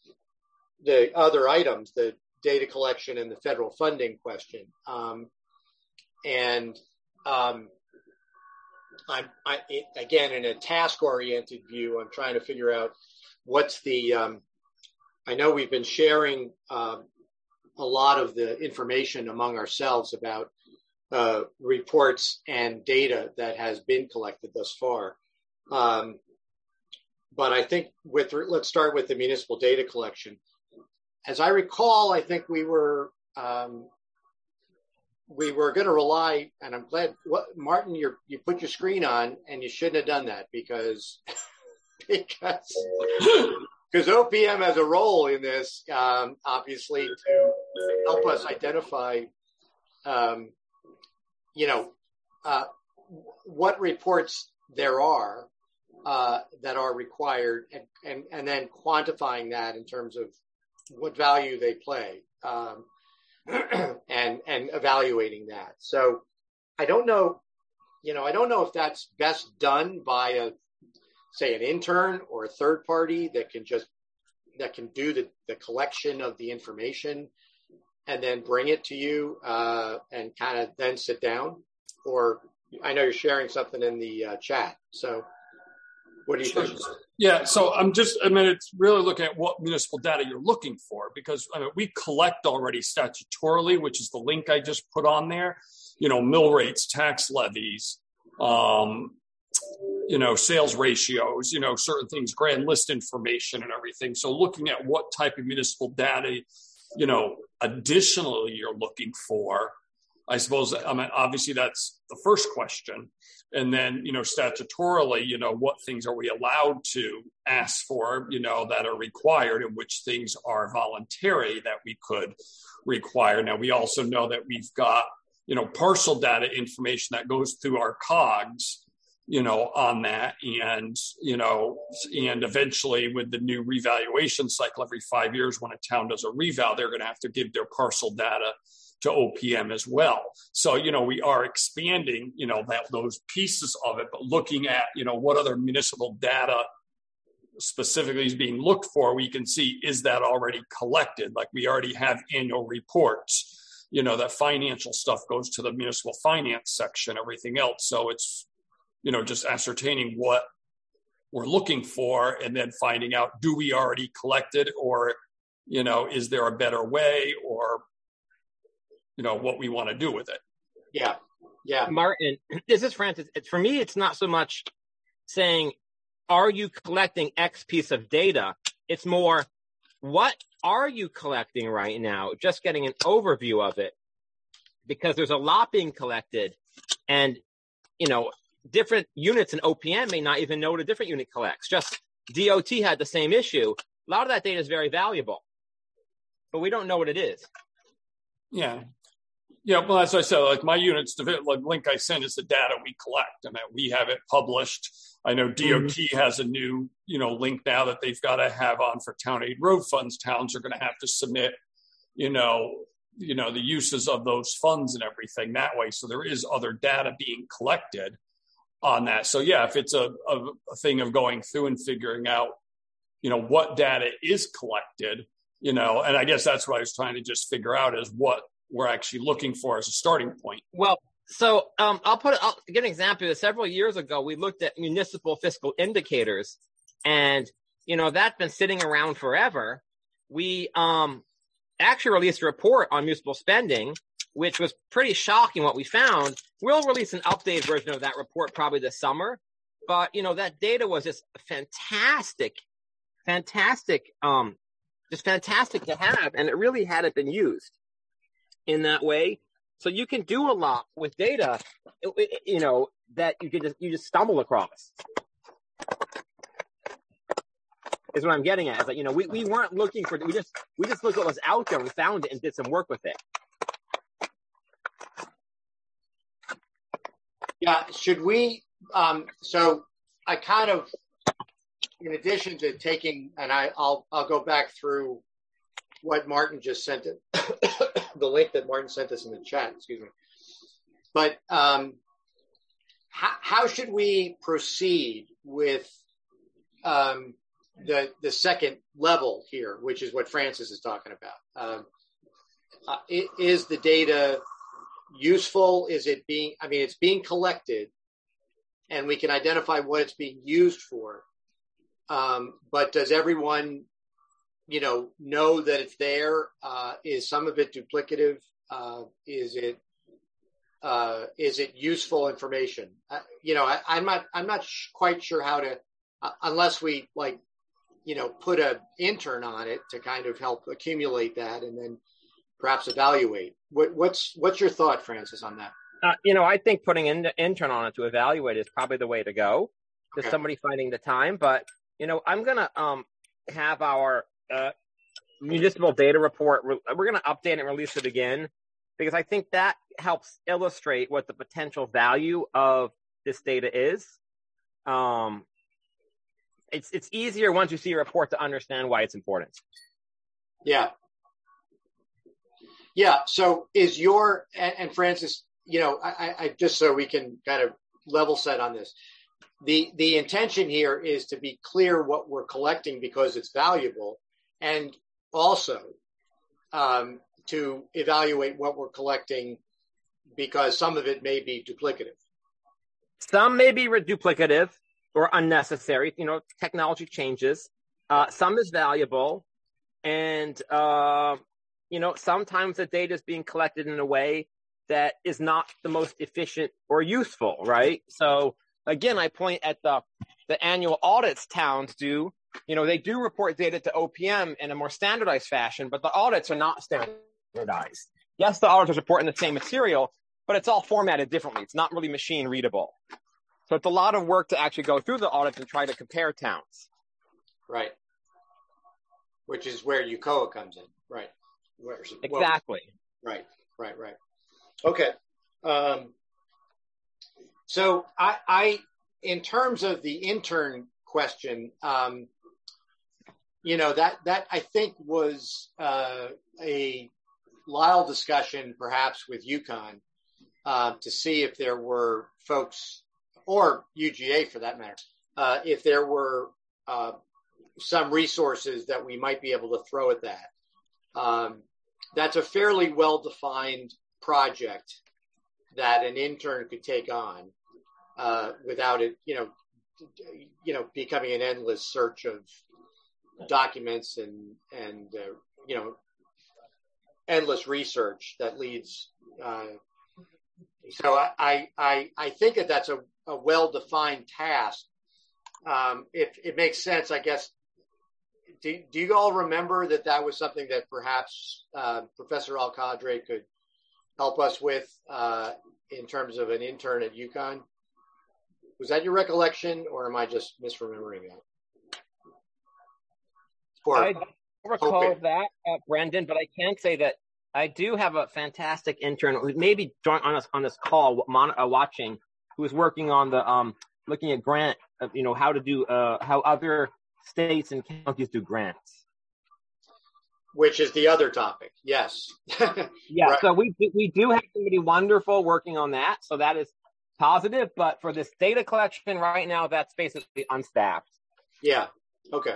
the other items, the data collection and the federal funding question. Um, and um, I'm, I, it, again, in a task-oriented view, I'm trying to figure out what's the, um, I know we've been sharing um, a lot of the information among ourselves about uh, reports and data that has been collected thus far. Um, but I think with, let's start with the municipal data collection. As I recall, I think we were um, we were going to rely, and I'm glad, what, Martin, you you put your screen on, and you shouldn't have done that because because because O P M has a role in this, um, obviously, to help us identify, um, you know, uh, what reports there are uh, that are required, and, and and then quantifying that in terms of what value they play, um, and and evaluating that. So I don't know, you know, I don't know if that's best done by a, say, an intern or a third party that can just that can do the, the collection of the information and then bring it to you uh, and kind of then sit down. Or I know you're sharing something in the uh, chat, so. What do you think? Yeah, so I'm just, I mean, it's really looking at what municipal data you're looking for, because I mean, we collect already statutorily, which is the link I just put on there, you know, mill rates, tax levies, um, you know, sales ratios, you know, certain things, grand list information and everything. So looking at what type of municipal data, you know, additionally you're looking for, I suppose, I mean, obviously that's the first question. And then, you know, statutorily, you know, what things are we allowed to ask for, you know, that are required, and which things are voluntary that we could require. Now, we also know that we've got, you know, parcel data information that goes through our cogs, you know, on that. And, you know, and eventually with the new revaluation cycle every five years, when a town does a reval, they're going to have to give their parcel data to O P M as well. So, you know, we are expanding, you know, that those pieces of it, but looking at, you know, what other municipal data specifically is being looked for, we can see, is that already collected? Like we already have annual reports, you know, that financial stuff goes to the municipal finance section, everything else. So it's, you know, just ascertaining what we're looking for and then finding out, do we already collect it, or, you know, is there a better way, or, you know, what we want to do with it. Yeah. Yeah. Martin, this is Francis. It's, for me, it's not so much saying, are you collecting X piece of data? It's more, what are you collecting right now? Just getting an overview of it, because there's a lot being collected, and, you know, different units in O P M may not even know what a different unit collects. Just D O T had the same issue. A lot of that data is very valuable, but we don't know what it is. Yeah. Yeah, well, as I said, like my units, the like link I sent is the data we collect, and that we have it published. I know D O T mm-hmm. has a new, you know, link now that they've got to have on for town aid road funds. Towns are going to have to submit, you know, you know, the uses of those funds and everything that way. So there is other data being collected on that. So yeah, if it's a, a, a thing of going through and figuring out, you know, what data is collected, you know, and I guess that's what I was trying to just figure out, is what we're actually looking for as a starting point. Well, so um, I'll put I'll give an example. Several years ago, we looked at municipal fiscal indicators, and you know that's been sitting around forever. We um, actually released a report on municipal spending, which was pretty shocking what we found. We'll release an updated version of that report probably this summer, but you know that data was just fantastic, fantastic, um, just fantastic to have, and it really hadn't been used in that way. So you can do a lot with data, you know, that you can just, you just stumble across. is what I'm getting at. Is that, you know, we, we weren't looking for, we just, we just looked what was out there. We found it and did some work with it. Yeah. Should we, um, so I kind of, in addition to taking, and I, I'll, I'll go back through what Martin just sent it, the link that Martin sent us in the chat, excuse me. But um, how, how should we proceed with um, the the second level here, which is what Francis is talking about? Um, uh, is the data useful? Is it being, I mean, it's being collected and we can identify what it's being used for. Um, but does everyone, you know, know that it's there? Uh, is some of it duplicative? Uh, is it, uh, is it useful information? Uh, you know, I, I'm not, I'm not sh- quite sure how to, uh, unless we like, you know, put an intern on it to kind of help accumulate that and then perhaps evaluate. What, what's, what's your thought, Francis, on that? Uh, you know, I think putting an intern on it to evaluate is probably the way to go. Just Okay. somebody finding the time. But, you know, I'm going to um, have our uh, municipal data report. Re- we're going to update and release it again because I think that helps illustrate what the potential value of this data is. Um, it's it's easier once you see a report to understand why it's important. Yeah. Yeah. So is your, and, and Francis, you know, I, I just so we can kind of level set on this. The the intention here is to be clear what we're collecting because it's valuable, and also um, to evaluate what we're collecting because some of it may be duplicative. Some may be duplicative or unnecessary. You know, technology changes. Uh, some is valuable, and uh, you know, sometimes the data is being collected in a way that is not the most efficient or useful, right? So again, I point at the the annual audits towns do. You know, they do report data to O P M in a more standardized fashion, but the audits are not standardized. Yes, the auditors report in the same material, but it's all formatted differently. It's not really machine readable. So it's a lot of work to actually go through the audits and try to compare towns. Right. Which is where U C O A comes in. Right. Where's, Exactly. Well, right, right, right. Okay. Um, so I, I, in terms of the intern question, um, you know, that, that I think was uh, a Lyle discussion perhaps with UConn uh, to see if there were folks, or U G A for that matter, uh, if there were uh, some resources that we might be able to throw at that. Um, that's a fairly well-defined project that an intern could take on uh, without it, you know, you know, becoming an endless search of documents and and uh, you know, endless research that leads. Uh, so I I I think that that's a, a well-defined task. Um, if it makes sense, I guess. Do, do you all remember that that was something that perhaps uh, Professor Al-Qadri could help us with uh, in terms of an intern at UConn? Was that your recollection, or am I just misremembering that? Or I don't recall hoping. that, uh, Brendan, but I can say that I do have a fantastic intern who maybe joined on us on this call, mon- uh, watching, who is working on the um, looking at grant, uh, you know, how to do uh, how other states and counties do grants, which is the other topic. Yes. yeah. Right. So we we do have somebody wonderful working on that. So that is positive. But for this data collection right now, that's basically unstaffed. Yeah. Okay.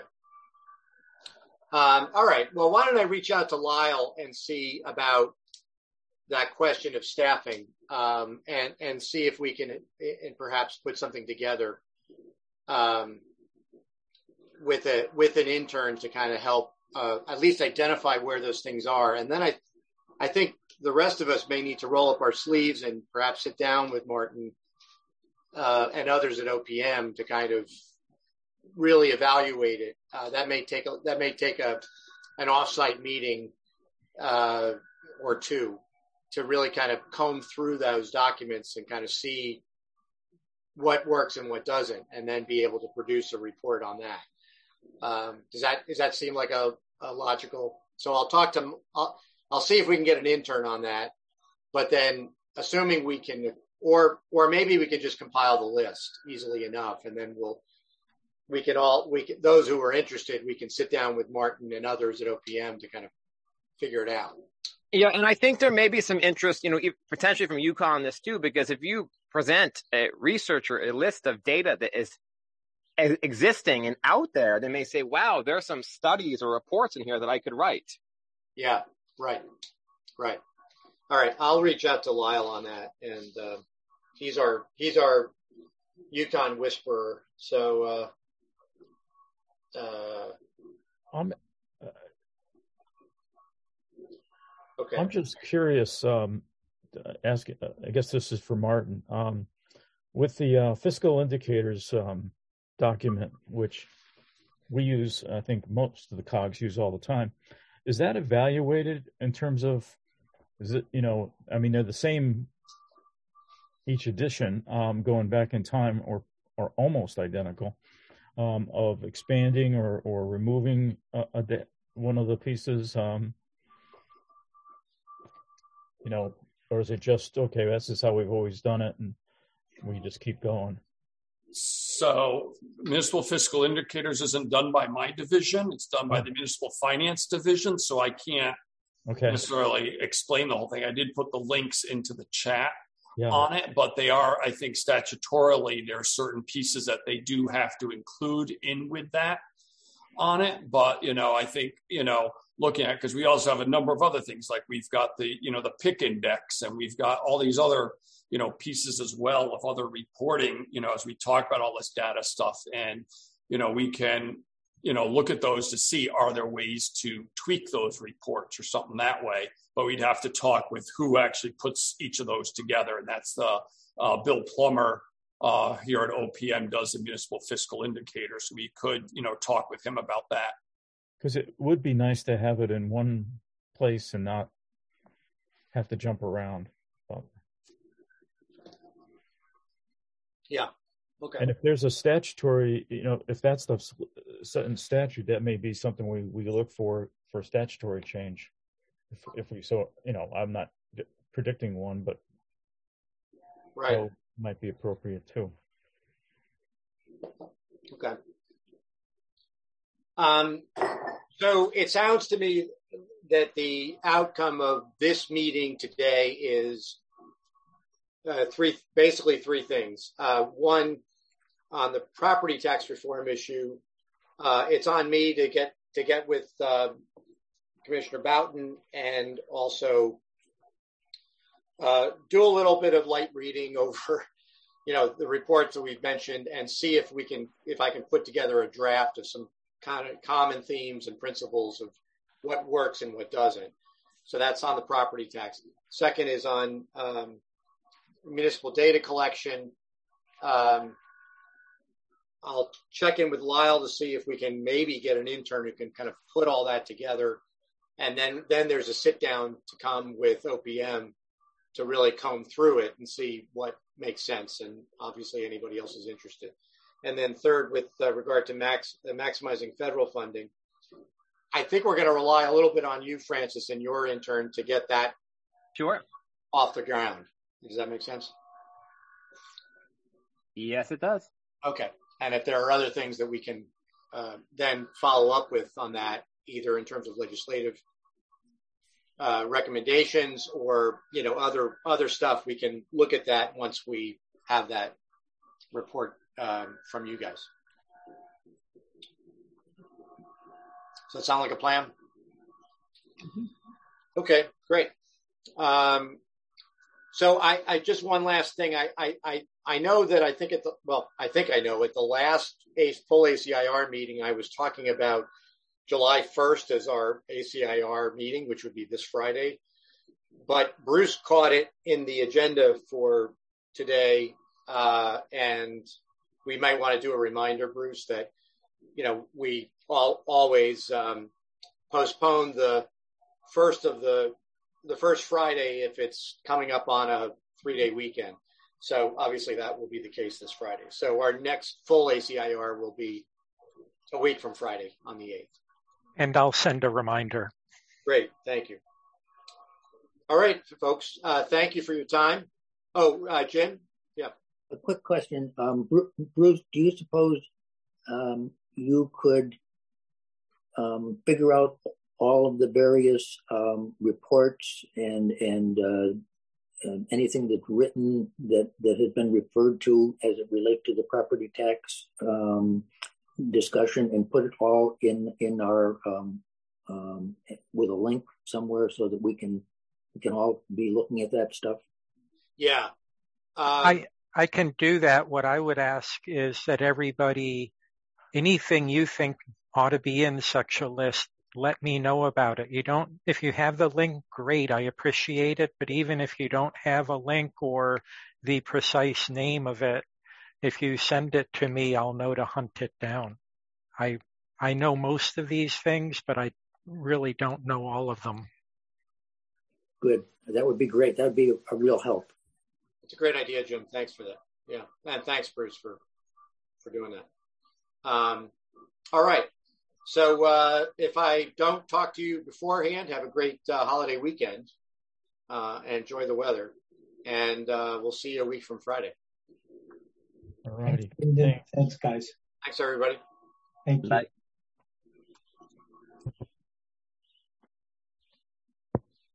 Um, all right. Well, why don't I reach out to Lyle and see about that question of staffing, um, and and see if we can and perhaps put something together. Um, with a with an intern to kind of help uh, at least identify where those things are. And then I I think the rest of us may need to roll up our sleeves and perhaps sit down with Martin uh, and others at O P M to kind of really evaluate it. Uh, that may take a, that may take a an offsite meeting uh, or two to really kind of comb through those documents and kind of see what works and what doesn't, and then be able to produce a report on that. Um, does that does that seem like a, a logical? So I'll talk to I'll, I'll see if we can get an intern on that. But then, assuming we can, or or maybe we can just compile the list easily enough, and then we'll we can all we can, those who are interested, we can sit down with Martin and others at O P M to kind of figure it out. Yeah, and I think there may be some interest, you know, potentially from UConn on this too, because if you present a researcher a list of data that is existing and out there, they may say, wow, there are some studies or reports in here that I could write. Yeah, right, right. All right, I'll reach out to Lyle on that, and uh, he's our he's our UConn whisperer. So, uh, uh, I'm uh, okay. I'm just curious. Um, ask. I guess this is for Martin. Um, with the uh, fiscal indicators um, document, which we use, I think most of the cogs use all the time, is that evaluated in terms of? Is it, you know, I mean, they're the same each edition, um, going back in time, or or almost identical, um, of expanding or, or removing a, a de- one of the pieces, um, you know, or is it just, okay, this is how we've always done it, and we just keep going? So municipal fiscal indicators isn't done by my division. It's done by the municipal finance division. So I can't okay. necessarily explain the whole thing. I did put the links into the chat yeah. on it, but they are, I think, statutorily, there are certain pieces that they do have to include in with that on it. But, you know, I think, you know, looking at, because we also have a number of other things, like we've got the, you know, the P I C index, and we've got all these other, you know, pieces as well of other reporting, you know, as we talk about all this data stuff. And, you know, we can, you know, look at those to see, are there ways to tweak those reports or something that way? But we'd have to talk with who actually puts each of those together. And that's the uh, Bill Plummer uh, here at O P M does the municipal fiscal indicator. So we could, you know, talk with him about that. Because it would be nice to have it in one place and not have to jump around. But... Yeah. Okay. And if there's a statutory, you know, if that's the set in statute, that may be something we, we look for for statutory change. If if we so, you know, I'm not predicting one, but right, so might be appropriate too. Okay. Um. So it sounds to me that the outcome of this meeting today is uh, three, basically three things. Uh, one, on the property tax reform issue, uh, it's on me to get to get with uh, Commissioner Boughton and also uh, do a little bit of light reading over, you know, the reports that we've mentioned, and see if we can, if I can put together a draft of some kind of common themes and principles of what works and what doesn't. So that's on the property tax. Second is on um, municipal data collection. Um, I'll check in with Lyle to see if we can maybe get an intern who can kind of put all that together. And then, then there's a sit down to come with O P M to really comb through it and see what makes sense. And obviously anybody else is interested. And then third, with uh, regard to max, uh, maximizing federal funding, I think we're going to rely a little bit on you, Francis, and your intern to get that sure off the ground. Does that make sense? Yes, it does. Okay. And if there are other things that we can uh, then follow up with on that, either in terms of legislative uh, recommendations or, you know, other other stuff, we can look at that once we have that report um, from you guys. Does that sound like a plan? Mm-hmm. Okay, great. Um, so I, I just one last thing. I, I, I, I know that I think at the, well, I think I know at the last A, full A C I R meeting, I was talking about July first as our A C I R meeting, which would be this Friday. But Bruce caught it in the agenda for today. Uh, and we might want to do a reminder, Bruce, that, you know, we all, always um, postpone the first of the the first Friday if it's coming up on a three-day weekend. So obviously that will be the case this Friday. So our next full A C I R will be A week from Friday on the eighth. And I'll send a reminder. Great. Thank you. All right, folks. Uh, thank you for your time. Oh, uh, Jim? Yeah. A quick question. Um, Bruce, do you suppose um, you could um, figure out all of the various um, reports and and uh, uh, anything that's written that, that has been referred to as it relates to the property tax um, discussion and put it all in in our um, um, with a link somewhere so that we can we can all be looking at that stuff? Yeah. Um, I I can do that. What I would ask is that everybody, anything you think ought to be in such a list, let me know about it. You don't, if you have the link, great, I appreciate it. But even if you don't have a link or the precise name of it, if you send it to me, I'll know to hunt it down. I I know most of these things, but I really don't know all of them. Good. That would be great. That would be a, a real help. It's a great idea, Jim. Thanks for that. Yeah. And thanks, Bruce, for, for doing that. Um, all right. So uh, if I don't talk to you beforehand, have a great uh, holiday weekend. Uh, and enjoy the weather. And uh, we'll see you a week from Friday. All righty. Thanks, guys. Thanks, everybody. Thank you. Bye.